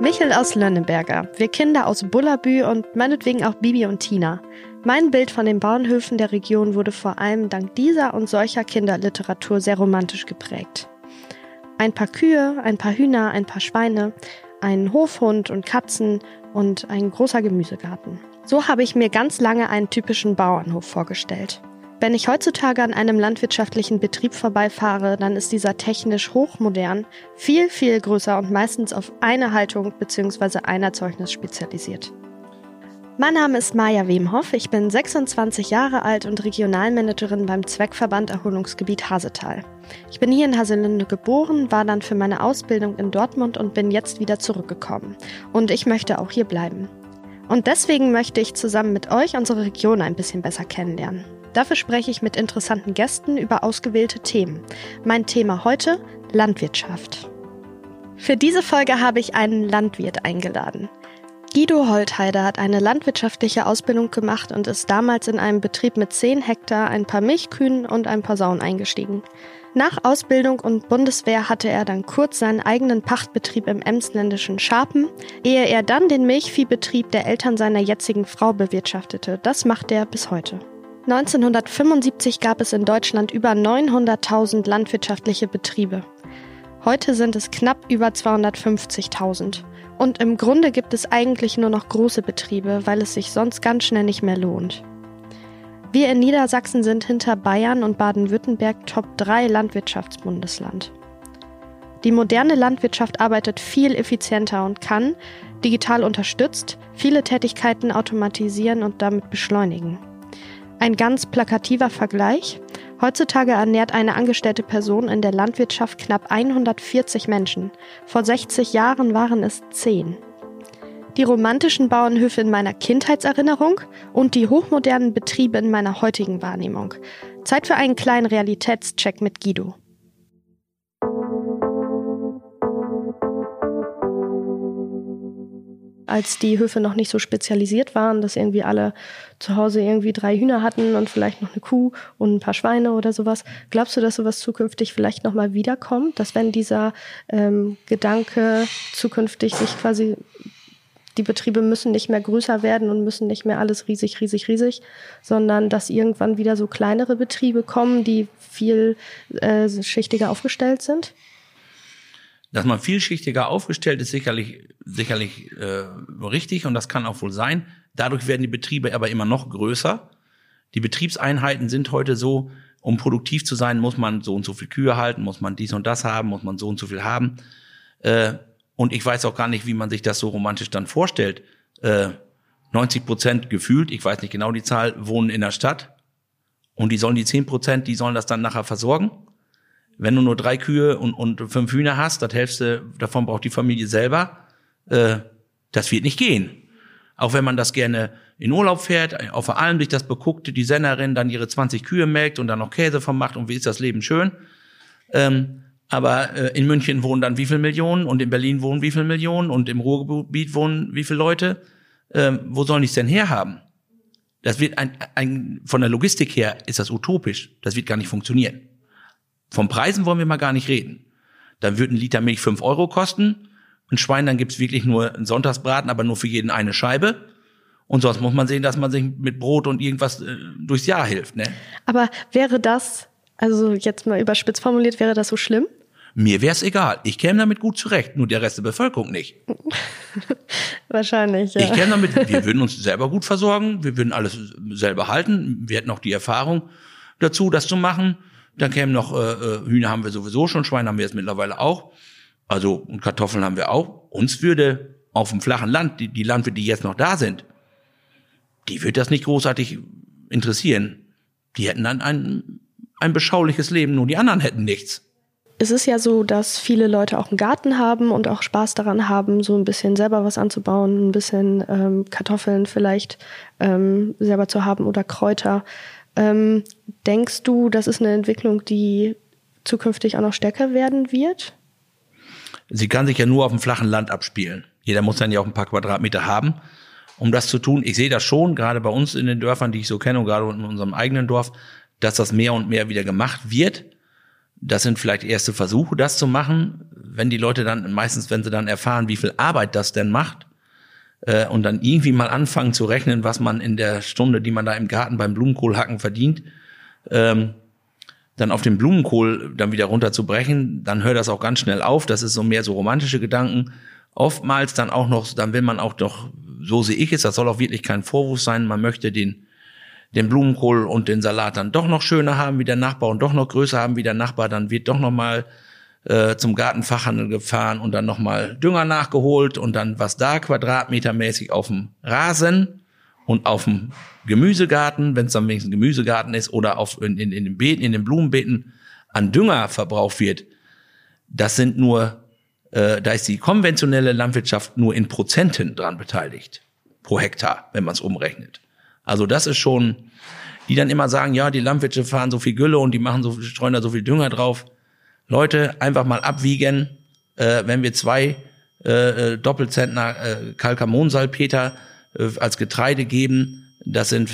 Michel aus Lönneberger, wir Kinder aus Bullabü und meinetwegen auch Bibi und Tina. Mein Bild von den Bauernhöfen der Region wurde vor allem dank dieser und solcher Kinderliteratur sehr romantisch geprägt. Ein paar Kühe, ein paar Hühner, ein paar Schweine, ein Hofhund und Katzen und ein großer Gemüsegarten. So habe ich mir ganz lange einen typischen Bauernhof vorgestellt. Wenn ich heutzutage an einem landwirtschaftlichen Betrieb vorbeifahre, dann ist dieser technisch hochmodern, viel, viel größer und meistens auf eine Haltung bzw. ein Erzeugnis spezialisiert. Mein Name ist Maja Wemhoff, ich bin 26 Jahre alt und Regionalmanagerin beim Zweckverband Erholungsgebiet Hasetal. Ich bin hier in Haselünde geboren, war dann für meine Ausbildung in Dortmund und bin jetzt wieder zurückgekommen. Und ich möchte auch hier bleiben. Und deswegen möchte ich zusammen mit euch unsere Region ein bisschen besser kennenlernen. Dafür spreche ich mit interessanten Gästen über ausgewählte Themen. Mein Thema heute: Landwirtschaft. Für diese Folge habe ich einen Landwirt eingeladen. Guido Holtheider hat eine landwirtschaftliche Ausbildung gemacht und ist damals in einem Betrieb mit 10 Hektar, ein paar Milchkühen und ein paar Sauen eingestiegen. Nach Ausbildung und Bundeswehr hatte er dann kurz seinen eigenen Pachtbetrieb im emsländischen Scharpen, ehe er dann den Milchviehbetrieb der Eltern seiner jetzigen Frau bewirtschaftete. Das macht er bis heute. 1975 gab es in Deutschland über 900.000 landwirtschaftliche Betriebe. Heute sind es knapp über 250.000. Und im Grunde gibt es eigentlich nur noch große Betriebe, weil es sich sonst ganz schnell nicht mehr lohnt. Wir in Niedersachsen sind hinter Bayern und Baden-Württemberg Top 3 Landwirtschaftsbundesland. Die moderne Landwirtschaft arbeitet viel effizienter und kann, digital unterstützt, viele Tätigkeiten automatisieren und damit beschleunigen. Ein ganz plakativer Vergleich: Heutzutage ernährt eine angestellte Person in der Landwirtschaft knapp 140 Menschen. Vor 60 Jahren waren es 10. Die romantischen Bauernhöfe in meiner Kindheitserinnerung und die hochmodernen Betriebe in meiner heutigen Wahrnehmung. Zeit für einen kleinen Realitätscheck mit Guido. Als die Höfe noch nicht so spezialisiert waren, dass irgendwie alle zu Hause irgendwie 3 Hühner hatten und vielleicht noch eine Kuh und ein paar Schweine oder sowas. Glaubst du, dass sowas zukünftig vielleicht nochmal wiederkommt? Dass wenn dieser Gedanke zukünftig sich quasi, die Betriebe müssen nicht mehr größer werden und müssen nicht mehr alles riesig, sondern dass irgendwann wieder so kleinere Betriebe kommen, die viel schichtiger aufgestellt sind? Dass man vielschichtiger aufgestellt ist, sicherlich richtig, und das kann auch wohl sein. Dadurch werden die Betriebe aber immer noch größer. Die Betriebseinheiten sind heute so: um produktiv zu sein, muss man so und so viel Kühe halten, muss man dies und das haben, muss man so und so viel haben. Und ich weiß auch gar nicht, wie man sich das so romantisch dann vorstellt. 90% gefühlt, ich weiß nicht genau die Zahl, wohnen in der Stadt. Und die 10%, die sollen das dann nachher versorgen. Wenn du nur 3 Kühe und 5 Hühner hast, das Hälfte davon braucht die Familie selber. Das wird nicht gehen. Auch wenn man das gerne in Urlaub fährt, auf der Alm sich das beguckt, die Sennerin dann ihre 20 Kühe melkt und dann noch Käse von macht, und wie ist das Leben schön. Aber in München wohnen dann wie viele Millionen und in Berlin wohnen wie viele Millionen und im Ruhrgebiet wohnen wie viele Leute. Wo sollen die es denn herhaben? Das wird von der Logistik her ist das utopisch. Das wird gar nicht funktionieren. Von Preisen wollen wir mal gar nicht reden. Dann würde ein Liter Milch 5 Euro kosten. Ein Schwein, dann gibt's wirklich nur einen Sonntagsbraten, aber nur für jeden eine Scheibe. Und sonst muss man sehen, dass man sich mit Brot und irgendwas durchs Jahr hilft, ne? Aber wäre das, also jetzt mal überspitzt formuliert, wäre das so schlimm? Mir wär's egal. Ich käme damit gut zurecht, nur der Rest der Bevölkerung nicht. Wahrscheinlich, ja. Ich käme damit, wir würden uns selber gut versorgen, wir würden alles selber halten, wir hätten auch die Erfahrung dazu, das zu machen. Dann kämen noch, Hühner haben wir sowieso schon, Schweine haben wir jetzt mittlerweile auch. Also, und Kartoffeln haben wir auch. Uns würde auf dem flachen Land, die Landwirte, die jetzt noch da sind, die würde das nicht großartig interessieren. Die hätten dann ein beschauliches Leben, nur die anderen hätten nichts. Es ist ja so, dass viele Leute auch einen Garten haben und auch Spaß daran haben, so ein bisschen selber was anzubauen, ein bisschen Kartoffeln vielleicht selber zu haben oder Kräuter. Denkst du, das ist eine Entwicklung, die zukünftig auch noch stärker werden wird? Sie kann sich ja nur auf dem flachen Land abspielen. Jeder muss dann ja auch ein paar Quadratmeter haben, um das zu tun. Ich sehe das schon, gerade bei uns in den Dörfern, die ich so kenne, und gerade in unserem eigenen Dorf, dass das mehr und mehr wieder gemacht wird. Das sind vielleicht erste Versuche, das zu machen. wenn die Leute dann, meistens wenn sie dann erfahren, wie viel Arbeit das denn macht, und dann irgendwie mal anfangen zu rechnen, was man in der Stunde, die man da im Garten beim Blumenkohlhacken verdient, dann auf den Blumenkohl dann wieder runterzubrechen, dann hört das auch ganz schnell auf. Das ist so mehr so romantische Gedanken. Oftmals dann auch noch, dann will man auch doch, so sehe ich es, das soll auch wirklich kein Vorwurf sein, man möchte den Blumenkohl und den Salat dann doch noch schöner haben wie der Nachbar und doch noch größer haben wie der Nachbar, dann wird doch noch mal zum Gartenfachhandel gefahren und dann noch mal Dünger nachgeholt und dann was da quadratmetermäßig auf dem Rasen und auf dem Gemüsegarten, wenn es dann wenigstens ein Gemüsegarten ist, oder in den Beeten, in den Blumenbeeten an Dünger verbraucht wird. Das sind nur, da ist die konventionelle Landwirtschaft nur in Prozenten dran beteiligt pro Hektar, wenn man es umrechnet. Also das ist schon, die dann immer sagen, ja, die Landwirte fahren so viel Gülle und die streuen da so viel Dünger drauf. Leute, einfach mal abwiegen, wenn wir 2 Doppelzentner Kalkamonsalpeter als Getreide geben, das sind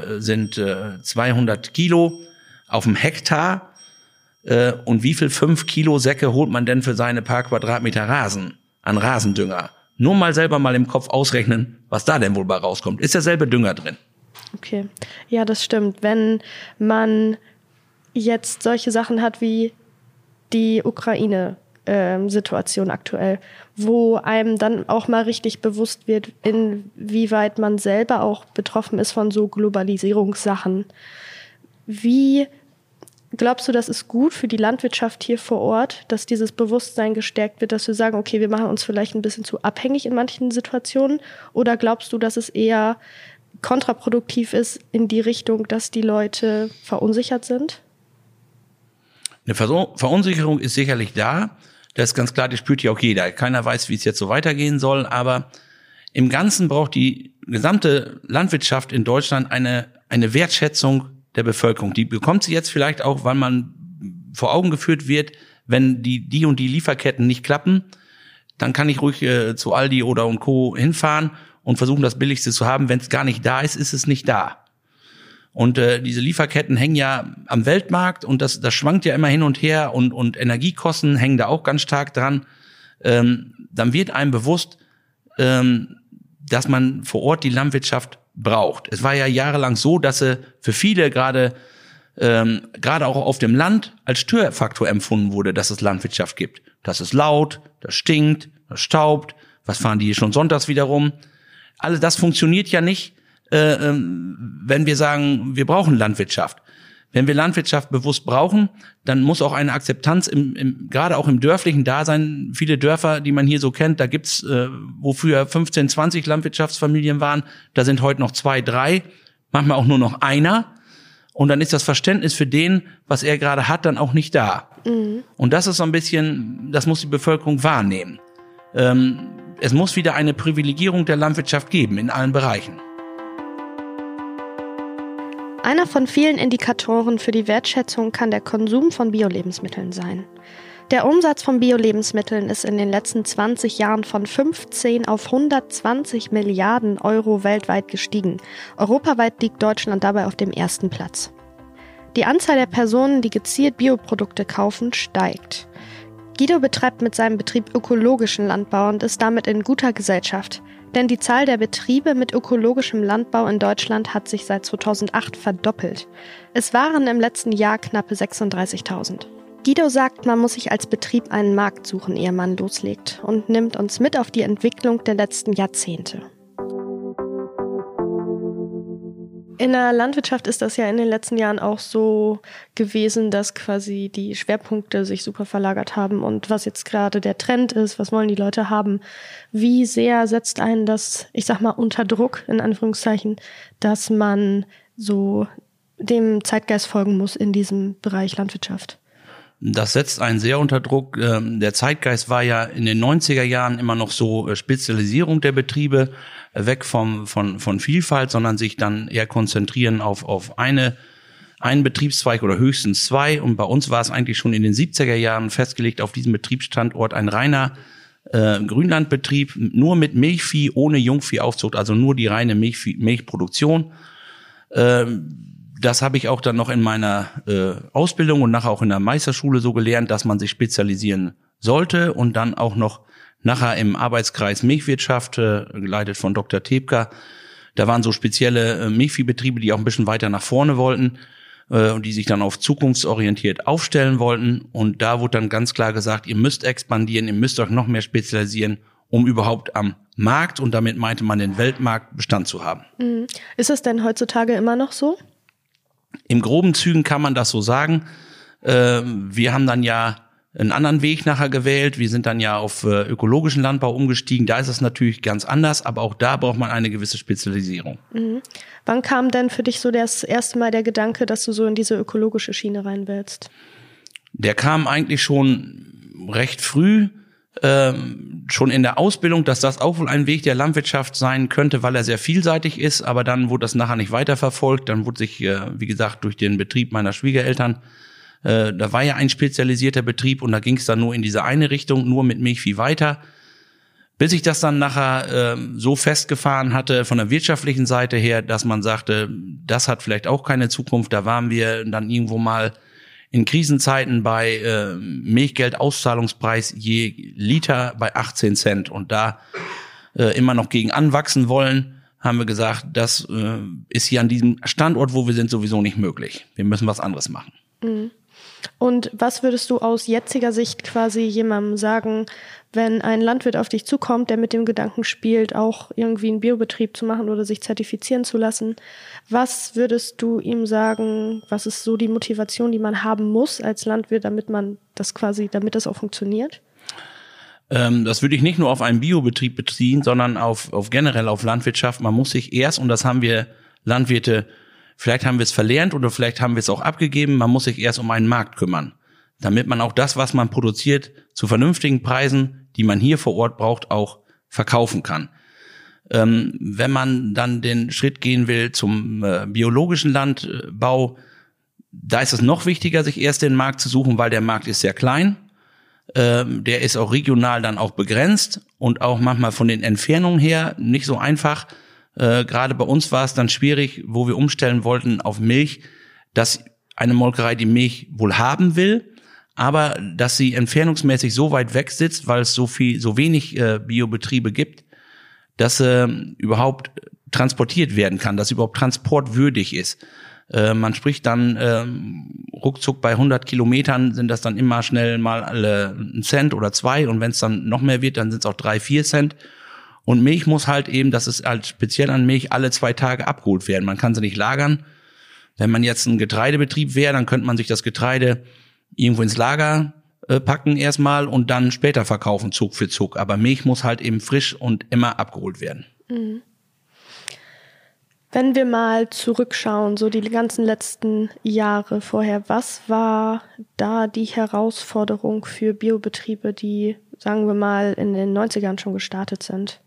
200 Kilo auf dem Hektar. Und wie viel 5 Kilo Säcke holt man denn für seine paar Quadratmeter Rasen an Rasendünger? Nur mal selber mal im Kopf ausrechnen, was da denn wohl bei rauskommt. Ist derselbe Dünger drin? Okay, ja, das stimmt. Wenn man jetzt solche Sachen hat wie die Ukraine-Situation aktuell, wo einem dann auch mal richtig bewusst wird, inwieweit man selber auch betroffen ist von so Globalisierungssachen. Wie glaubst du, das ist gut für die Landwirtschaft hier vor Ort, dass dieses Bewusstsein gestärkt wird, dass wir sagen, okay, wir machen uns vielleicht ein bisschen zu abhängig in manchen Situationen? Oder glaubst du, dass es eher kontraproduktiv ist in die Richtung, dass die Leute verunsichert sind? Eine Verunsicherung ist sicherlich da. Das ist ganz klar, das spürt ja auch jeder. Keiner weiß, wie es jetzt so weitergehen soll. Aber im Ganzen braucht die gesamte Landwirtschaft in Deutschland eine Wertschätzung der Bevölkerung. Die bekommt sie jetzt vielleicht auch, weil man vor Augen geführt wird, wenn die und die Lieferketten nicht klappen, dann kann ich ruhig zu Aldi oder und Co. hinfahren und versuchen, das Billigste zu haben. Wenn es gar nicht da ist, ist es nicht da. Und diese Lieferketten hängen ja am Weltmarkt und das schwankt ja immer hin und her und Energiekosten hängen da auch ganz stark dran. Dann wird einem bewusst, dass man vor Ort die Landwirtschaft braucht. Es war ja jahrelang so, dass sie für viele gerade auch auf dem Land als Störfaktor empfunden wurde, dass es Landwirtschaft gibt. Das ist laut, das stinkt, das staubt. Was fahren die hier schon sonntags wieder rum? Alles das funktioniert ja nicht, wenn wir sagen, wir brauchen Landwirtschaft. Wenn wir Landwirtschaft bewusst brauchen, dann muss auch eine Akzeptanz gerade auch im dörflichen Dasein. Viele Dörfer, die man hier so kennt, da gibt's, wo früher 15, 20 Landwirtschaftsfamilien waren, da sind heute noch 2, 3, manchmal auch nur noch einer. Und dann ist das Verständnis für den, was er gerade hat, dann auch nicht da. Mhm. Und das ist so ein bisschen, das muss die Bevölkerung wahrnehmen. Es muss wieder eine Privilegierung der Landwirtschaft geben in allen Bereichen. Einer von vielen Indikatoren für die Wertschätzung kann der Konsum von Bio-Lebensmitteln sein. Der Umsatz von Bio-Lebensmitteln ist in den letzten 20 Jahren von 15 auf 120 Milliarden Euro weltweit gestiegen. Europaweit liegt Deutschland dabei auf dem 1. Platz. Die Anzahl der Personen, die gezielt Bioprodukte kaufen, steigt. Guido betreibt mit seinem Betrieb ökologischen Landbau und ist damit in guter Gesellschaft. Denn die Zahl der Betriebe mit ökologischem Landbau in Deutschland hat sich seit 2008 verdoppelt. Es waren im letzten Jahr knappe 36.000. Guido sagt, man muss sich als Betrieb einen Markt suchen, ehe man loslegt, und nimmt uns mit auf die Entwicklung der letzten Jahrzehnte. In der Landwirtschaft ist das ja in den letzten Jahren auch so gewesen, dass quasi die Schwerpunkte sich super verlagert haben und was jetzt gerade der Trend ist, was wollen die Leute haben, wie sehr setzt einen das, ich sag mal, unter Druck, in Anführungszeichen, dass man so dem Zeitgeist folgen muss in diesem Bereich Landwirtschaft? Das setzt einen sehr unter Druck. Der Zeitgeist war ja in den 90er Jahren immer noch so Spezialisierung der Betriebe, weg von Vielfalt, sondern sich dann eher konzentrieren auf einen Betriebszweig oder höchstens 2. Und bei uns war es eigentlich schon in den 70er Jahren festgelegt, auf diesem Betriebsstandort ein reiner Grünlandbetrieb, nur mit Milchvieh, ohne Jungviehaufzucht, also nur die reine Milchproduktion. Das habe ich auch dann noch in meiner Ausbildung und nachher auch in der Meisterschule so gelernt, dass man sich spezialisieren sollte und dann auch noch nachher im Arbeitskreis Milchwirtschaft, geleitet von Dr. Tebka. Da waren so spezielle Milchviehbetriebe, die auch ein bisschen weiter nach vorne wollten und die sich dann auf zukunftsorientiert aufstellen wollten. Und da wurde dann ganz klar gesagt, ihr müsst expandieren, ihr müsst euch noch mehr spezialisieren, um überhaupt am Markt, und damit meinte man den Weltmarkt, Bestand zu haben. Ist es denn heutzutage immer noch so? Im groben Zügen kann man das so sagen. Wir haben dann ja einen anderen Weg nachher gewählt. Wir sind dann ja auf ökologischen Landbau umgestiegen. Da ist es natürlich ganz anders, aber auch da braucht man eine gewisse Spezialisierung. Wann kam denn für dich so das erste Mal der Gedanke, dass du so in diese ökologische Schiene rein willst? Der kam eigentlich schon recht früh, schon in der Ausbildung, dass das auch wohl ein Weg der Landwirtschaft sein könnte, weil er sehr vielseitig ist, aber dann wurde das nachher nicht weiterverfolgt. Dann wurde sich, wie gesagt, durch den Betrieb meiner Schwiegereltern, da war ja ein spezialisierter Betrieb und da ging es dann nur in diese eine Richtung, nur mit Milchvieh weiter. Bis ich das dann nachher so festgefahren hatte von der wirtschaftlichen Seite her, dass man sagte, das hat vielleicht auch keine Zukunft. Da waren wir dann irgendwo mal in Krisenzeiten bei Milchgeldauszahlungspreis je Liter bei 18 Cent und da immer noch gegen anwachsen wollen, haben wir gesagt, das ist hier an diesem Standort, wo wir sind, sowieso nicht möglich. Wir müssen was anderes machen. Und was würdest du aus jetziger Sicht quasi jemandem sagen, wenn ein Landwirt auf dich zukommt, der mit dem Gedanken spielt, auch irgendwie einen Biobetrieb zu machen oder sich zertifizieren zu lassen? Was würdest du ihm sagen, was ist so die Motivation, die man haben muss als Landwirt, damit das auch funktioniert? Das würde ich nicht nur auf einen Biobetrieb beziehen, sondern auf generell auf Landwirtschaft. Man muss sich erst, und das haben wir Landwirte, vielleicht haben wir es verlernt oder vielleicht haben wir es auch abgegeben, man muss sich erst um einen Markt kümmern, damit man auch das, was man produziert, zu vernünftigen Preisen, die man hier vor Ort braucht, auch verkaufen kann. Wenn man dann den Schritt gehen will zum biologischen Landbau, da ist es noch wichtiger, sich erst den Markt zu suchen, weil der Markt ist sehr klein. Der ist auch regional dann auch begrenzt und auch manchmal von den Entfernungen her nicht so einfach. Gerade bei uns war es dann schwierig, wo wir umstellen wollten auf Milch, dass eine Molkerei die Milch wohl haben will, aber dass sie entfernungsmäßig so weit weg sitzt, weil es so wenig Biobetriebe gibt, dass überhaupt transportiert werden kann, dass überhaupt transportwürdig ist. Man spricht dann ruckzuck bei 100 Kilometern sind das dann immer schnell mal alle 1 Cent oder 2 und wenn es dann noch mehr wird, dann sind es auch 3, 4 Cent. Und Milch muss halt eben, das ist halt speziell an Milch, alle 2 Tage abgeholt werden. Man kann sie nicht lagern. Wenn man jetzt ein Getreidebetrieb wäre, dann könnte man sich das Getreide irgendwo ins Lager packen erstmal und dann später verkaufen, Zug für Zug. Aber Milch muss halt eben frisch und immer abgeholt werden. Mhm. Wenn wir mal zurückschauen, so die ganzen letzten Jahre vorher, was war da die Herausforderung für Biobetriebe, die, sagen wir mal, in den 90ern schon gestartet sind?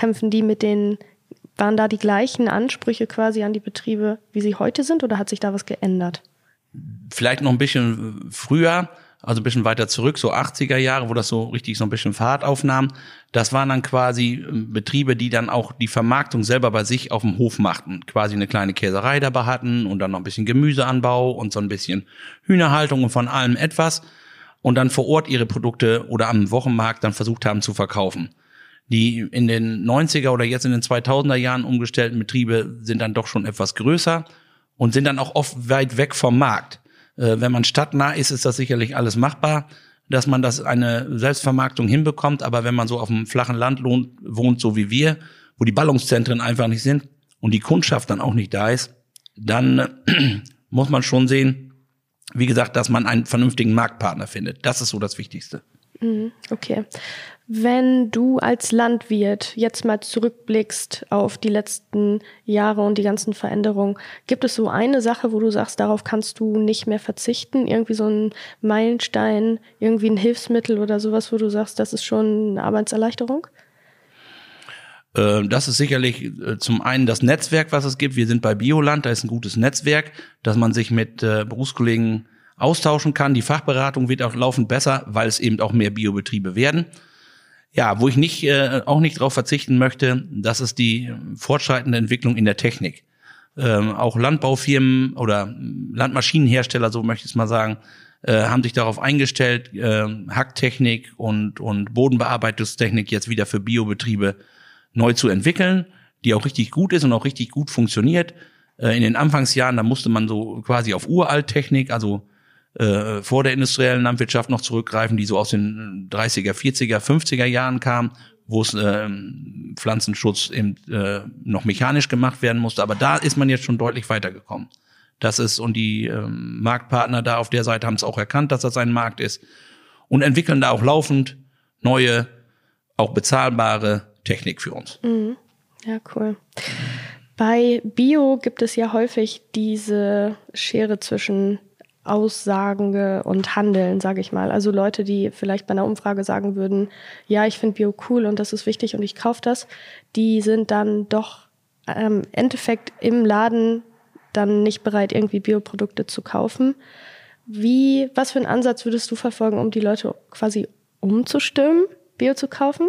Waren da die gleichen Ansprüche quasi an die Betriebe, wie sie heute sind, oder hat sich da was geändert? Vielleicht noch ein bisschen früher, also ein bisschen weiter zurück, so 80er Jahre, wo das so richtig so ein bisschen Fahrt aufnahm. Das waren dann quasi Betriebe, die dann auch die Vermarktung selber bei sich auf dem Hof machten. Quasi eine kleine Käserei dabei hatten und dann noch ein bisschen Gemüseanbau und so ein bisschen Hühnerhaltung und von allem etwas. Und dann vor Ort ihre Produkte oder am Wochenmarkt dann versucht haben zu verkaufen. Die in den 90er oder jetzt in den 2000er Jahren umgestellten Betriebe sind dann doch schon etwas größer und sind dann auch oft weit weg vom Markt. Wenn man stadtnah ist, ist das sicherlich alles machbar, dass man das eine Selbstvermarktung hinbekommt. Aber wenn man so auf dem flachen Land wohnt, so wie wir, wo die Ballungszentren einfach nicht sind und die Kundschaft dann auch nicht da ist, dann muss man schon sehen, wie gesagt, dass man einen vernünftigen Marktpartner findet. Das ist so das Wichtigste. Okay. Wenn du als Landwirt jetzt mal zurückblickst auf die letzten Jahre und die ganzen Veränderungen, gibt es so eine Sache, wo du sagst, darauf kannst du nicht mehr verzichten? Irgendwie so ein Meilenstein, irgendwie ein Hilfsmittel oder sowas, wo du sagst, das ist schon eine Arbeitserleichterung? Das ist sicherlich zum einen das Netzwerk, was es gibt. Wir sind bei Bioland, da ist ein gutes Netzwerk, dass man sich mit Berufskollegen austauschen kann. Die Fachberatung wird auch laufend besser, weil es eben auch mehr Biobetriebe werden. Ja, wo ich auch nicht darauf verzichten möchte, das ist die fortschreitende Entwicklung in der Technik. Auch Landbaufirmen oder Landmaschinenhersteller, so möchte ich es mal sagen, haben sich darauf eingestellt, Hacktechnik und Bodenbearbeitungstechnik jetzt wieder für Biobetriebe neu zu entwickeln, die auch richtig gut ist und auch richtig gut funktioniert. In den Anfangsjahren, da musste man so quasi auf Uralttechnik, also vor der industriellen Landwirtschaft noch zurückgreifen, die so aus den 30er, 40er, 50er Jahren kam, wo es Pflanzenschutz eben noch mechanisch gemacht werden musste. Aber da ist man jetzt schon deutlich weitergekommen. Das ist, und die Marktpartner da auf der Seite haben es auch erkannt, dass das ein Markt ist und entwickeln da auch laufend neue, auch bezahlbare Technik für uns. Mhm. Ja, cool. Bei Bio gibt es ja häufig diese Schere zwischen Aussagende und Handeln, sage ich mal. Also Leute, die vielleicht bei einer Umfrage sagen würden, ja, ich finde Bio cool und das ist wichtig und ich kaufe das, die sind dann doch im Endeffekt im Laden dann nicht bereit, irgendwie Bioprodukte zu kaufen. Was für einen Ansatz würdest du verfolgen, um die Leute quasi umzustimmen, Bio zu kaufen?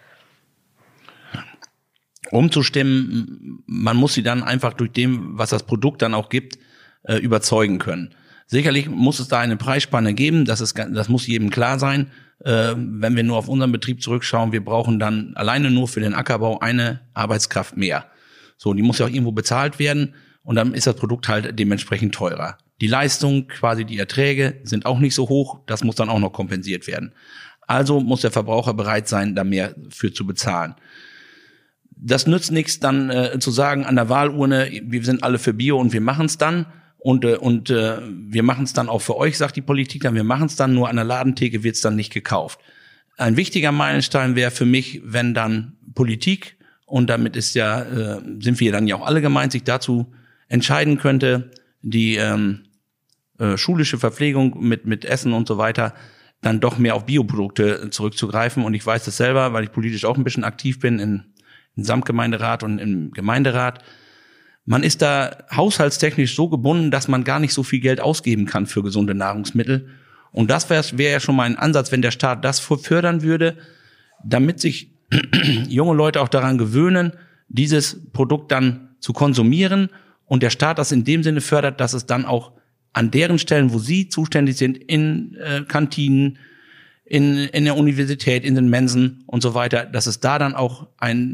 Umzustimmen, man muss sie dann einfach durch dem, was das Produkt dann auch gibt, überzeugen können. Sicherlich muss es da eine Preisspanne geben, das muss jedem klar sein. Wenn wir nur auf unseren Betrieb zurückschauen, wir brauchen dann alleine nur für den Ackerbau eine Arbeitskraft mehr. So, die muss ja auch irgendwo bezahlt werden und dann ist das Produkt halt dementsprechend teurer. Die Leistung, quasi die Erträge sind auch nicht so hoch, das muss dann auch noch kompensiert werden. Also muss der Verbraucher bereit sein, da mehr für zu bezahlen. Das nützt nichts dann zu sagen an der Wahlurne, wir sind alle für Bio und wir machen es dann. Und wir machen es dann auch für euch, sagt die Politik dann, wir machen es dann, nur an der Ladentheke wird es dann nicht gekauft. Ein wichtiger Meilenstein wäre für mich, wenn dann Politik, und damit ist ja, sind wir dann ja auch alle gemeint, sich dazu entscheiden könnte, die schulische Verpflegung mit Essen und so weiter, dann doch mehr auf Bioprodukte zurückzugreifen. Und ich weiß das selber, weil ich politisch auch ein bisschen aktiv bin im Samtgemeinderat und im Gemeinderat. Man ist da haushaltstechnisch so gebunden, dass man gar nicht so viel Geld ausgeben kann für gesunde Nahrungsmittel. Und das wäre ja schon mal ein Ansatz, wenn der Staat das fördern würde, damit sich junge Leute auch daran gewöhnen, dieses Produkt dann zu konsumieren und der Staat das in dem Sinne fördert, dass es dann auch an deren Stellen, wo sie zuständig sind, in Kantinen, in der Universität, in den Mensen und so weiter, dass es da dann auch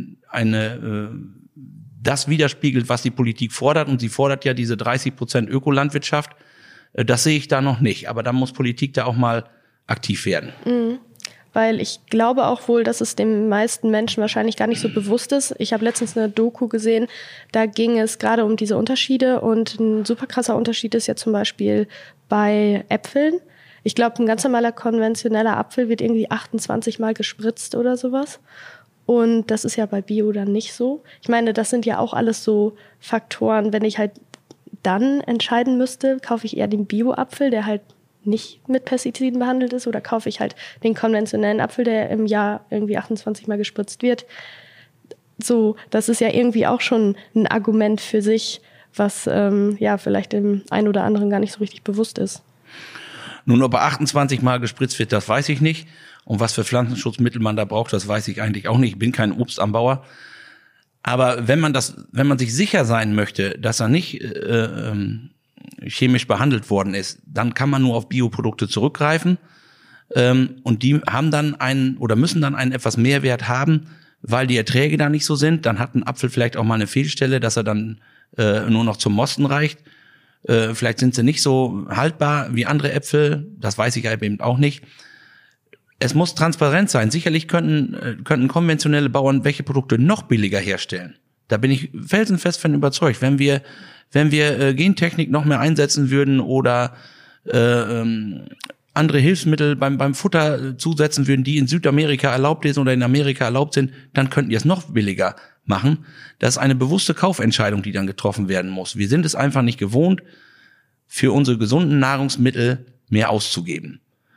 das widerspiegelt, was die Politik fordert. Und sie fordert ja diese 30% Ökolandwirtschaft. Das sehe ich da noch nicht. Aber da muss Politik da auch mal aktiv werden. Mhm. Weil ich glaube auch wohl, dass es den meisten Menschen wahrscheinlich gar nicht so bewusst ist. Ich habe letztens eine Doku gesehen, da ging es gerade um diese Unterschiede. Und ein super krasser Unterschied ist ja zum Beispiel bei Äpfeln. Ich glaube, ein ganz normaler konventioneller Apfel wird irgendwie 28 Mal gespritzt oder sowas. Und das ist ja bei Bio dann nicht so. Ich meine, das sind ja auch alles so Faktoren, wenn ich halt dann entscheiden müsste, kaufe ich eher den Bio-Apfel, der halt nicht mit Pestiziden behandelt ist, oder kaufe ich halt den konventionellen Apfel, der im Jahr irgendwie 28 Mal gespritzt wird. So, das ist ja irgendwie auch schon ein Argument für sich, was vielleicht dem einen oder anderen gar nicht so richtig bewusst ist. Nun, ob er 28 Mal gespritzt wird, das weiß ich nicht. Und was für Pflanzenschutzmittel man da braucht, das weiß ich eigentlich auch nicht. Ich bin kein Obstanbauer. Aber wenn man sich sicher sein möchte, dass er nicht chemisch behandelt worden ist, dann kann man nur auf Bioprodukte zurückgreifen. Und die haben dann müssen dann einen etwas Mehrwert haben, weil die Erträge da nicht so sind. Dann hat ein Apfel vielleicht auch mal eine Fehlstelle, dass er dann nur noch zum Mosten reicht. Vielleicht sind sie nicht so haltbar wie andere Äpfel. Das weiß ich eben auch nicht. Es muss transparent sein. Sicherlich könnten konventionelle Bauern welche Produkte noch billiger herstellen. Da bin ich felsenfest von überzeugt. Wenn wir Gentechnik noch mehr einsetzen würden oder andere Hilfsmittel beim Futter zusetzen würden, die in Südamerika erlaubt sind oder in Amerika erlaubt sind, dann könnten die es noch billiger machen. Das ist eine bewusste Kaufentscheidung, die dann getroffen werden muss. Wir sind es einfach nicht gewohnt, für unsere gesunden Nahrungsmittel mehr auszugeben.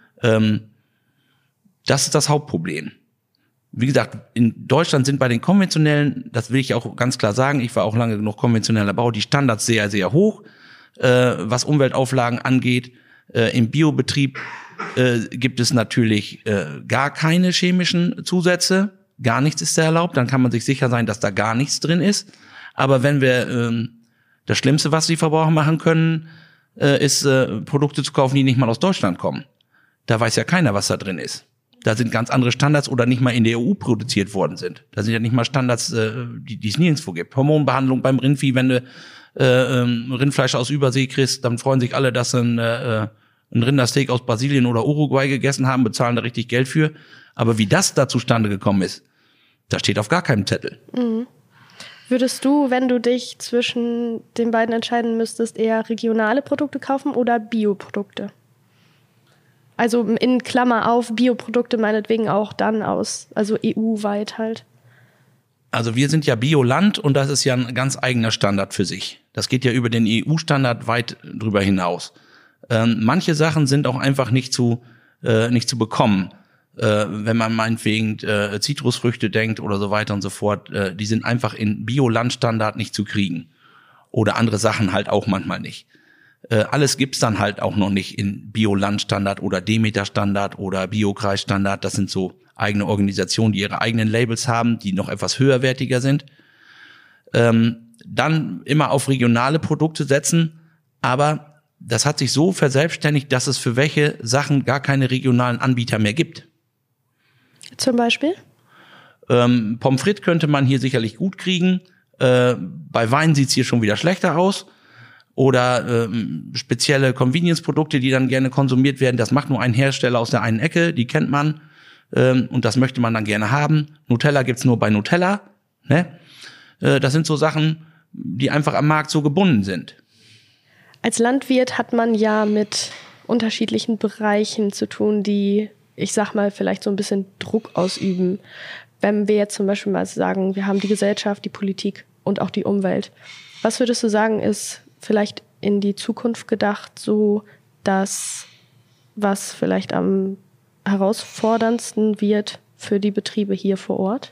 Das ist das Hauptproblem. Wie gesagt, in Deutschland sind bei den konventionellen, das will ich auch ganz klar sagen, ich war auch lange genug konventioneller Bau, die Standards sehr, sehr hoch, was Umweltauflagen angeht. Im Biobetrieb gibt es natürlich gar keine chemischen Zusätze, gar nichts ist da erlaubt, dann kann man sich sicher sein, dass da gar nichts drin ist. Aber wenn wir das Schlimmste, was die Verbraucher machen können, ist Produkte zu kaufen, die nicht mal aus Deutschland kommen. Da weiß ja keiner, was da drin ist. Da sind ganz andere Standards oder nicht mal in der EU produziert worden sind. Da sind ja nicht mal Standards, die es nirgendwo gibt. Hormonbehandlung beim Rindvieh, wenn du Rindfleisch aus Übersee kriegst, dann freuen sich alle, dass sie ein Rindersteak aus Brasilien oder Uruguay gegessen haben, bezahlen da richtig Geld für. Aber wie das da zustande gekommen ist, das steht auf gar keinem Zettel. Mhm. Würdest du, wenn du dich zwischen den beiden entscheiden müsstest, eher regionale Produkte kaufen oder Bioprodukte? Also in Klammer auf, Bioprodukte meinetwegen auch dann also EU-weit halt. Also wir sind ja Bioland und das ist ja ein ganz eigener Standard für sich. Das geht ja über den EU-Standard weit drüber hinaus. Manche Sachen sind auch einfach nicht zu bekommen. Wenn man meinetwegen Zitrusfrüchte denkt oder so weiter und so fort, die sind einfach in Biolandstandard nicht zu kriegen. Oder andere Sachen halt auch manchmal nicht. Alles gibt's dann halt auch noch nicht in Biolandstandard oder Demeter-Standard oder Biokreisstandard. Das sind so eigene Organisationen, die ihre eigenen Labels haben, die noch etwas höherwertiger sind. Dann immer auf regionale Produkte setzen, aber das hat sich so verselbstständigt, dass es für welche Sachen gar keine regionalen Anbieter mehr gibt. Zum Beispiel? Pommes frites könnte man hier sicherlich gut kriegen. Bei Wein sieht's hier schon wieder schlechter aus. Oder spezielle Convenience-Produkte, die dann gerne konsumiert werden. Das macht nur ein Hersteller aus der einen Ecke, die kennt man. Und das möchte man dann gerne haben. Nutella gibt's nur bei Nutella. Ne? Das sind so Sachen, die einfach am Markt so gebunden sind. Als Landwirt hat man ja mit unterschiedlichen Bereichen zu tun, die, ich sag mal, vielleicht so ein bisschen Druck ausüben. Wenn wir jetzt zum Beispiel mal sagen, wir haben die Gesellschaft, die Politik und auch die Umwelt. Was würdest du sagen, ist vielleicht in die Zukunft gedacht so das, was vielleicht am herausforderndsten wird für die Betriebe hier vor Ort?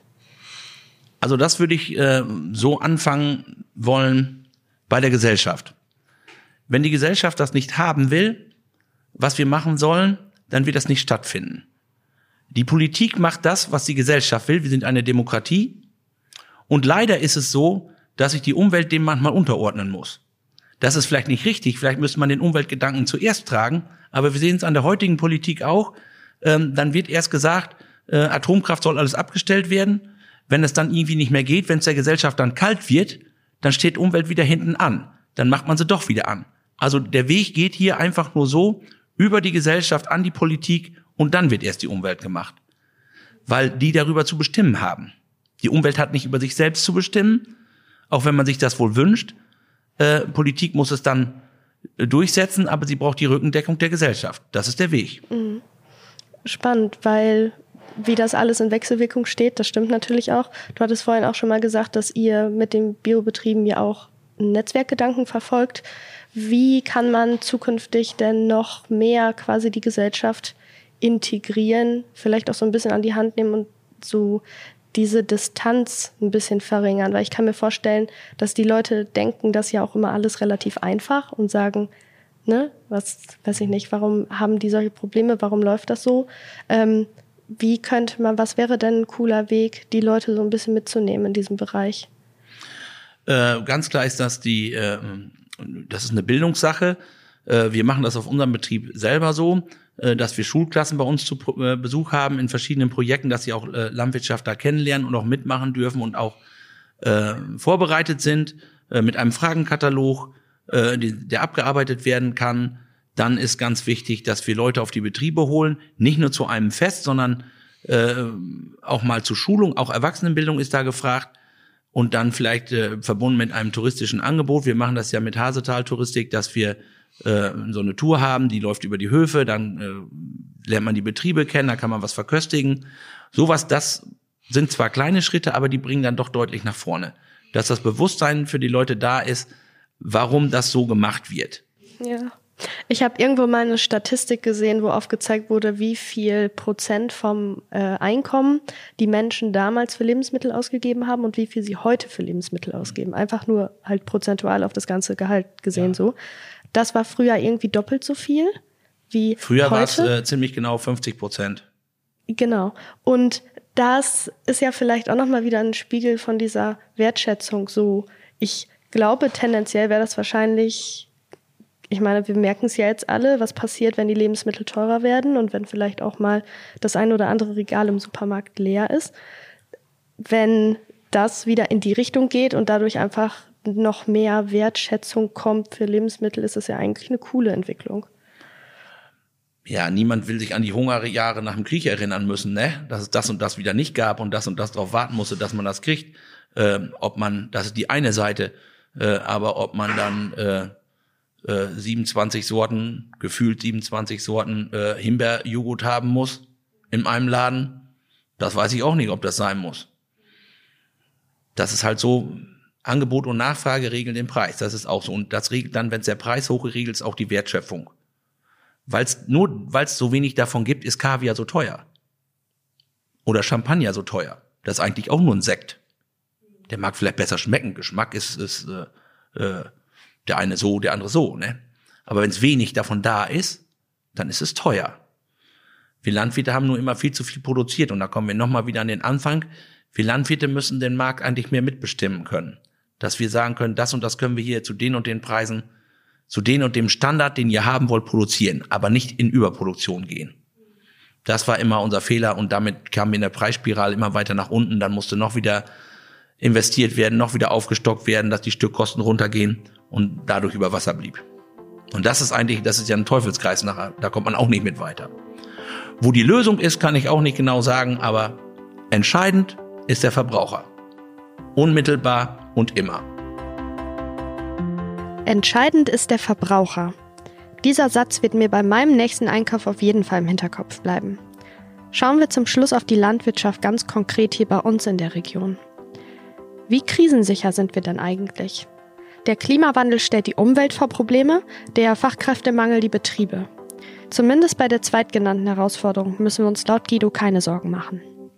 Also das würde ich so anfangen wollen bei der Gesellschaft. Wenn die Gesellschaft das nicht haben will, was wir machen sollen, dann wird das nicht stattfinden. Die Politik macht das, was die Gesellschaft will. Wir sind eine Demokratie. Und leider ist es so, dass sich die Umwelt dem manchmal unterordnen muss. Das ist vielleicht nicht richtig. Vielleicht müsste man den Umweltgedanken zuerst tragen. Aber wir sehen es an der heutigen Politik auch. Dann wird erst gesagt, Atomkraft soll alles abgestellt werden. Wenn es dann irgendwie nicht mehr geht, wenn es der Gesellschaft dann kalt wird, dann steht Umwelt wieder hinten an. Dann macht man sie doch wieder an. Also der Weg geht hier einfach nur so über die Gesellschaft an die Politik und dann wird erst die Umwelt gemacht. Weil die darüber zu bestimmen haben. Die Umwelt hat nicht über sich selbst zu bestimmen, auch wenn man sich das wohl wünscht. Politik muss es dann durchsetzen, aber sie braucht die Rückendeckung der Gesellschaft. Das ist der Weg. Spannend, weil wie das alles in Wechselwirkung steht, das stimmt natürlich auch. Du hattest vorhin auch schon mal gesagt, dass ihr mit den Biobetrieben ja auch einen Netzwerkgedanken verfolgt. Wie kann man zukünftig denn noch mehr quasi die Gesellschaft integrieren, vielleicht auch so ein bisschen an die Hand nehmen und so diese Distanz ein bisschen verringern? Weil ich kann mir vorstellen, dass die Leute denken, das ja auch immer alles relativ einfach und sagen, ne, was weiß ich nicht, warum haben die solche Probleme, warum läuft das so? Was wäre denn ein cooler Weg, die Leute so ein bisschen mitzunehmen in diesem Bereich? Ganz klar ist das das ist eine Bildungssache. Wir machen das auf unserem Betrieb selber so, dass wir Schulklassen bei uns zu Besuch haben in verschiedenen Projekten, dass sie auch Landwirtschaftler kennenlernen und auch mitmachen dürfen und auch vorbereitet sind mit einem Fragenkatalog, der abgearbeitet werden kann. Dann ist ganz wichtig, dass wir Leute auf die Betriebe holen, nicht nur zu einem Fest, sondern auch mal zur Schulung. Auch Erwachsenenbildung ist da gefragt. Und dann vielleicht verbunden mit einem touristischen Angebot. Wir machen das ja mit Hasetal-Touristik, dass wir so eine Tour haben, die läuft über die Höfe, dann lernt man die Betriebe kennen, da kann man was verköstigen. Sowas, das sind zwar kleine Schritte, aber die bringen dann doch deutlich nach vorne. Dass das Bewusstsein für die Leute da ist, warum das so gemacht wird. Ja. Ich habe irgendwo mal eine Statistik gesehen, wo aufgezeigt wurde, wie viel Prozent vom Einkommen die Menschen damals für Lebensmittel ausgegeben haben und wie viel sie heute für Lebensmittel ausgeben. Einfach nur halt prozentual auf das ganze Gehalt gesehen, ja. So. Das war früher irgendwie doppelt so viel wie früher heute. War es ziemlich genau 50%. Genau. Und das ist ja vielleicht auch nochmal wieder ein Spiegel von dieser Wertschätzung. So, ich glaube, tendenziell wäre das wahrscheinlich ich meine, wir merken es ja jetzt alle, was passiert, wenn die Lebensmittel teurer werden und wenn vielleicht auch mal das ein oder andere Regal im Supermarkt leer ist. Wenn das wieder in die Richtung geht und dadurch einfach noch mehr Wertschätzung kommt für Lebensmittel, ist es ja eigentlich eine coole Entwicklung. Ja, niemand will sich an die Hungerjahre nach dem Krieg erinnern müssen, ne? Dass es das und das wieder nicht gab und das darauf warten musste, dass man das kriegt. Das ist die eine Seite, aber ob man dann 27 Sorten Himbeerjoghurt haben muss in einem Laden, das weiß ich auch nicht, ob das sein muss. Das ist halt so, Angebot und Nachfrage regeln den Preis, das ist auch so. Und das regelt dann, wenn es der Preis hoch ist, regelt es auch die Wertschöpfung. Weil es so wenig davon gibt, ist Kaviar so teuer. Oder Champagner so teuer. Das ist eigentlich auch nur ein Sekt. Der mag vielleicht besser schmecken. Geschmack ist der eine so, der andere so, ne? Aber wenn es wenig davon da ist, dann ist es teuer. Wir Landwirte haben nur immer viel zu viel produziert. Und da kommen wir nochmal wieder an den Anfang. Wir Landwirte müssen den Markt eigentlich mehr mitbestimmen können. Dass wir sagen können, das und das können wir hier zu den und den Preisen, zu den und dem Standard, den ihr haben wollt, produzieren, aber nicht in Überproduktion gehen. Das war immer unser Fehler und damit kamen wir in der Preisspirale immer weiter nach unten. Dann musste noch wieder investiert werden, noch wieder aufgestockt werden, dass die Stückkosten runtergehen und dadurch über Wasser blieb. Und das ist ja ein Teufelskreis nachher, da kommt man auch nicht mit weiter. Wo die Lösung ist, kann ich auch nicht genau sagen, aber entscheidend ist der Verbraucher. Unmittelbar und immer. Entscheidend ist der Verbraucher. Dieser Satz wird mir bei meinem nächsten Einkauf auf jeden Fall im Hinterkopf bleiben. Schauen wir zum Schluss auf die Landwirtschaft ganz konkret hier bei uns in der Region. Wie krisensicher sind wir denn eigentlich? Der Klimawandel stellt die Umwelt vor Probleme, der Fachkräftemangel die Betriebe. Zumindest bei der zweitgenannten Herausforderung müssen wir uns laut Guido keine Sorgen machen.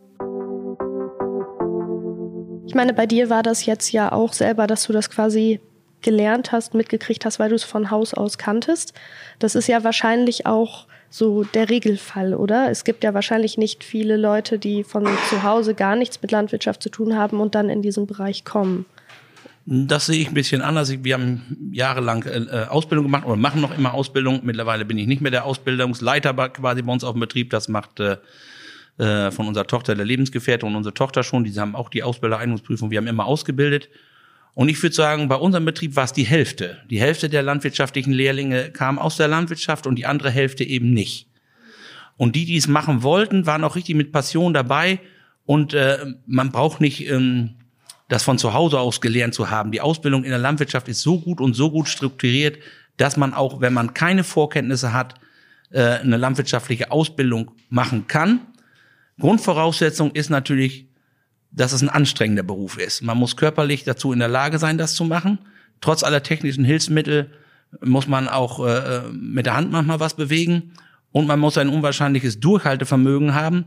Ich meine, bei dir war das jetzt ja auch selber, dass du das quasi gelernt hast, mitgekriegt hast, weil du es von Haus aus kanntest. Das ist ja wahrscheinlich auch so der Regelfall, oder? Es gibt ja wahrscheinlich nicht viele Leute, die von zu Hause gar nichts mit Landwirtschaft zu tun haben und dann in diesen Bereich kommen. Das sehe ich ein bisschen anders. Wir haben jahrelang Ausbildung gemacht oder machen noch immer Ausbildung. Mittlerweile bin ich nicht mehr der Ausbildungsleiter quasi bei uns auf dem Betrieb. Das macht von unserer Tochter der Lebensgefährte und unsere Tochter schon. Die haben auch die Ausbildereignungsprüfung. Wir haben immer ausgebildet. Und ich würde sagen, bei unserem Betrieb war es die Hälfte. Die Hälfte der landwirtschaftlichen Lehrlinge kam aus der Landwirtschaft und die andere Hälfte eben nicht. Und die es machen wollten, waren auch richtig mit Passion dabei. Und man braucht nicht das von zu Hause aus gelernt zu haben. Die Ausbildung in der Landwirtschaft ist so gut und so gut strukturiert, dass man auch, wenn man keine Vorkenntnisse hat, eine landwirtschaftliche Ausbildung machen kann. Grundvoraussetzung ist natürlich, dass es ein anstrengender Beruf ist. Man muss körperlich dazu in der Lage sein, das zu machen. Trotz aller technischen Hilfsmittel muss man auch mit der Hand manchmal was bewegen. Und man muss ein unwahrscheinliches Durchhaltevermögen haben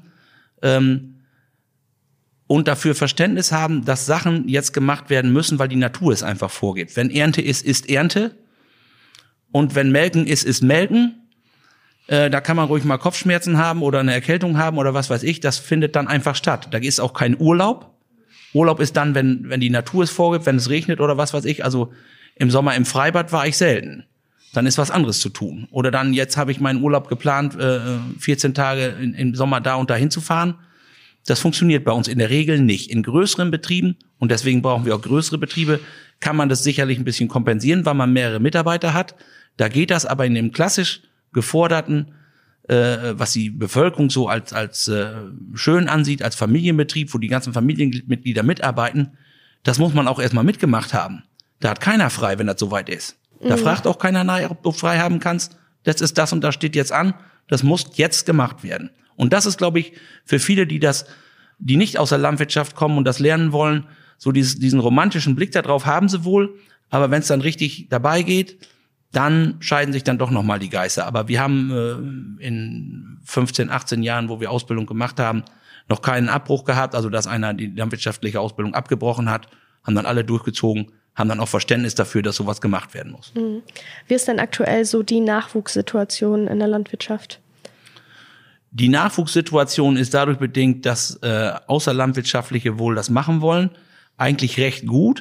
und dafür Verständnis haben, dass Sachen jetzt gemacht werden müssen, weil die Natur es einfach vorgibt. Wenn Ernte ist, ist Ernte. Und wenn Melken ist, ist Melken. Da kann man ruhig mal Kopfschmerzen haben oder eine Erkältung haben oder was weiß ich. Das findet dann einfach statt. Da ist auch kein Urlaub. Urlaub ist dann, wenn die Natur es vorgibt, wenn es regnet oder was weiß ich. Also im Sommer im Freibad war ich selten. Dann ist was anderes zu tun. Oder dann, jetzt habe ich meinen Urlaub geplant, 14 Tage im Sommer da und dahin zu fahren. Das funktioniert bei uns in der Regel nicht. In größeren Betrieben, und deswegen brauchen wir auch größere Betriebe, kann man das sicherlich ein bisschen kompensieren, weil man mehrere Mitarbeiter hat. Da geht das, aber in dem klassisch geforderten, was die Bevölkerung so als schön ansieht, als Familienbetrieb, wo die ganzen Familienmitglieder mitarbeiten, das muss man auch erstmal mitgemacht haben. Da hat keiner frei, wenn das soweit ist. Da fragt auch keiner nach, ob du frei haben kannst. Das ist das und das steht jetzt an. Das muss jetzt gemacht werden. Und das ist, glaube ich, für viele, die nicht aus der Landwirtschaft kommen und das lernen wollen, so diesen romantischen Blick darauf haben sie wohl. Aber wenn es dann richtig dabei geht, dann scheiden sich dann doch nochmal die Geister. Aber wir haben in 15, 18 Jahren, wo wir Ausbildung gemacht haben, noch keinen Abbruch gehabt. Also dass einer die landwirtschaftliche Ausbildung abgebrochen hat, haben dann alle durchgezogen, haben dann auch Verständnis dafür, dass sowas gemacht werden muss. Wie ist denn aktuell so die Nachwuchssituation in der Landwirtschaft? Die Nachwuchssituation ist dadurch bedingt, dass Außerlandwirtschaftliche wohl das machen wollen. Eigentlich recht gut.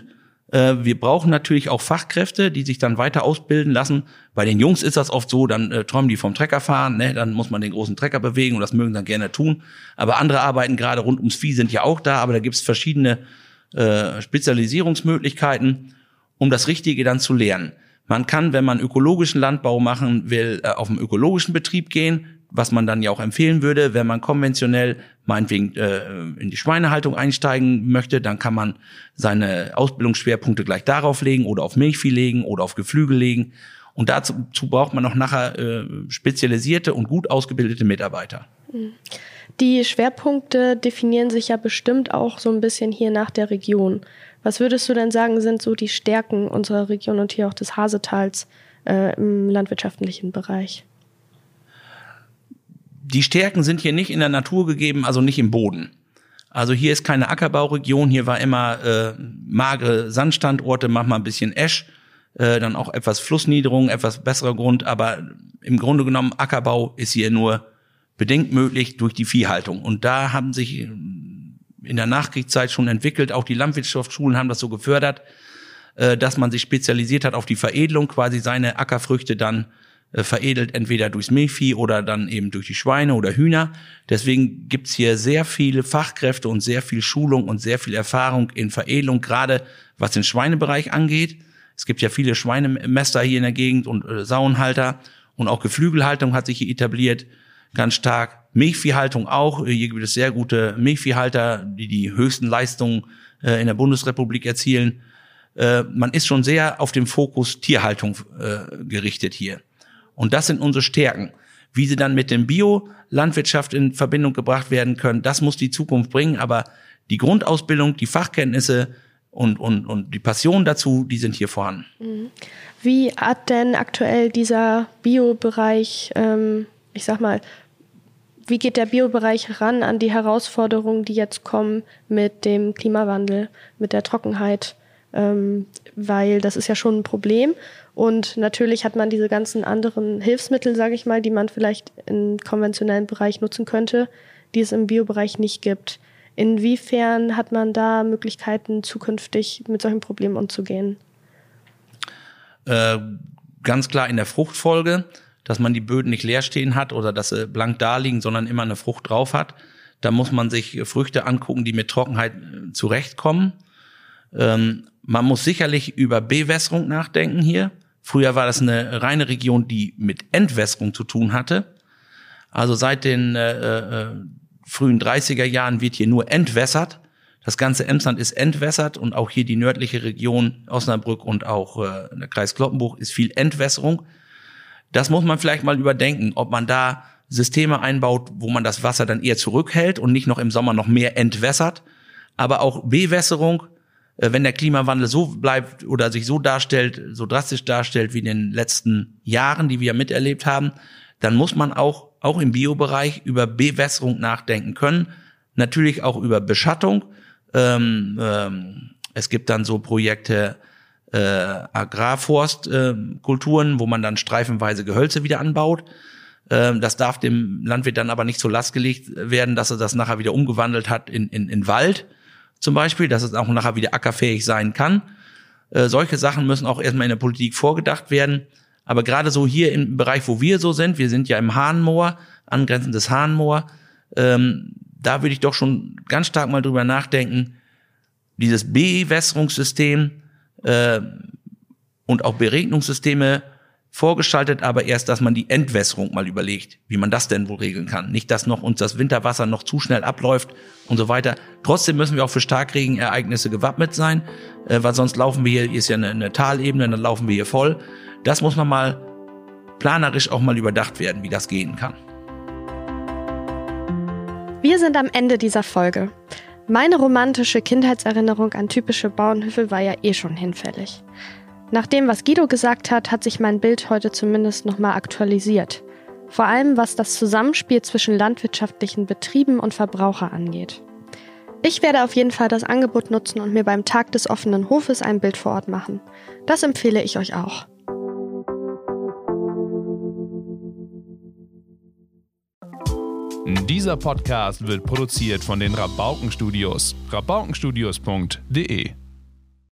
Wir brauchen natürlich auch Fachkräfte, die sich dann weiter ausbilden lassen. Bei den Jungs ist das oft so, dann träumen die vom Trecker fahren, ne? Dann muss man den großen Trecker bewegen und das mögen dann gerne tun. Aber andere Arbeiten gerade rund ums Vieh sind ja auch da, aber da gibt es verschiedene Spezialisierungsmöglichkeiten, um das Richtige dann zu lernen. Man kann, wenn man ökologischen Landbau machen will, auf einen ökologischen Betrieb gehen, was man dann ja auch empfehlen würde. Wenn man konventionell meinetwegen in die Schweinehaltung einsteigen möchte, dann kann man seine Ausbildungsschwerpunkte gleich darauf legen oder auf Milchvieh legen oder auf Geflügel legen. Und dazu braucht man auch nachher spezialisierte und gut ausgebildete Mitarbeiter. Die Schwerpunkte definieren sich ja bestimmt auch so ein bisschen hier nach der Region. Was würdest du denn sagen, sind so die Stärken unserer Region und hier auch des Hasetals im landwirtschaftlichen Bereich? Die Stärken sind hier nicht in der Natur gegeben, also nicht im Boden. Also hier ist keine Ackerbauregion, hier war immer magere Sandstandorte, manchmal ein bisschen Esch, dann auch etwas Flussniederung, etwas besserer Grund, aber im Grunde genommen Ackerbau ist hier nur bedingt möglich durch die Viehhaltung. Und da haben sich in der Nachkriegszeit schon entwickelt, auch die Landwirtschaftsschulen haben das so gefördert, dass man sich spezialisiert hat auf die Veredelung, quasi seine Ackerfrüchte dann veredelt, entweder durchs Milchvieh oder dann eben durch die Schweine oder Hühner. Deswegen gibt's hier sehr viele Fachkräfte und sehr viel Schulung und sehr viel Erfahrung in Veredelung, gerade was den Schweinebereich angeht. Es gibt ja viele Schweinemester hier in der Gegend und Sauenhalter und auch Geflügelhaltung hat sich hier etabliert, ganz stark. Milchviehhaltung auch. Hier gibt es sehr gute Milchviehhalter, die die höchsten Leistungen in der Bundesrepublik erzielen. Man ist schon sehr auf den Fokus Tierhaltung gerichtet hier. Und das sind unsere Stärken. Wie sie dann mit dem Bio-Landwirtschaft in Verbindung gebracht werden können, das muss die Zukunft bringen. Aber die Grundausbildung, die Fachkenntnisse und die Passion dazu, die sind hier vorhanden. Wie hat denn aktuell dieser Bio-Bereich, wie geht der Bio-Bereich ran an die Herausforderungen, die jetzt kommen mit dem Klimawandel, mit der Trockenheit? Weil das ist ja schon ein Problem. Und natürlich hat man diese ganzen anderen Hilfsmittel, sage ich mal, die man vielleicht im konventionellen Bereich nutzen könnte, die es im Bio-Bereich nicht gibt. Inwiefern hat man da Möglichkeiten, zukünftig mit solchen Problemen umzugehen? Ganz klar in der Fruchtfolge, dass man die Böden nicht leer stehen hat oder dass sie blank da liegen, sondern immer eine Frucht drauf hat. Da muss man sich Früchte angucken, die mit Trockenheit zurechtkommen. Man muss sicherlich über Bewässerung nachdenken hier. Früher war das eine reine Region, die mit Entwässerung zu tun hatte. Also seit den frühen 30er Jahren wird hier nur entwässert. Das ganze Emsland ist entwässert und auch hier die nördliche Region Osnabrück und auch der Kreis Cloppenburg ist viel Entwässerung. Das muss man vielleicht mal überdenken, ob man da Systeme einbaut, wo man das Wasser dann eher zurückhält und nicht noch im Sommer noch mehr entwässert. Aber auch Bewässerung, wenn der Klimawandel so bleibt oder sich so darstellt, so drastisch darstellt wie in den letzten Jahren, die wir miterlebt haben, dann muss man auch im Biobereich über Bewässerung nachdenken können. Natürlich auch über Beschattung. Es gibt dann so Projekte, Agrarforstkulturen, wo man dann streifenweise Gehölze wieder anbaut. Das darf dem Landwirt dann aber nicht zur Last gelegt werden, dass er das nachher wieder umgewandelt hat in Wald zum Beispiel, dass es auch nachher wieder ackerfähig sein kann. Solche Sachen müssen auch erstmal in der Politik vorgedacht werden. Aber gerade so hier im Bereich, wo wir so sind, wir sind ja im Hahnmoor, angrenzendes Hahnmoor, da würde ich doch schon ganz stark mal drüber nachdenken, dieses Bewässerungssystem und auch Beregnungssysteme vorgestaltet, aber erst, dass man die Entwässerung mal überlegt, wie man das denn wohl regeln kann. Nicht, dass noch uns das Winterwasser noch zu schnell abläuft und so weiter. Trotzdem müssen wir auch für Starkregenereignisse gewappnet sein, weil sonst laufen wir hier, ist ja eine Talebene, dann laufen wir hier voll. Das muss man mal planerisch auch mal überdacht werden, wie das gehen kann. Wir sind am Ende dieser Folge. Meine romantische Kindheitserinnerung an typische Bauernhöfe war ja schon hinfällig. Nach dem, was Guido gesagt hat, hat sich mein Bild heute zumindest nochmal aktualisiert. Vor allem, was das Zusammenspiel zwischen landwirtschaftlichen Betrieben und Verbraucher angeht. Ich werde auf jeden Fall das Angebot nutzen und mir beim Tag des offenen Hofes ein Bild vor Ort machen. Das empfehle ich euch auch. Dieser Podcast wird produziert von den Rabauken Studios. rabaukenstudios.de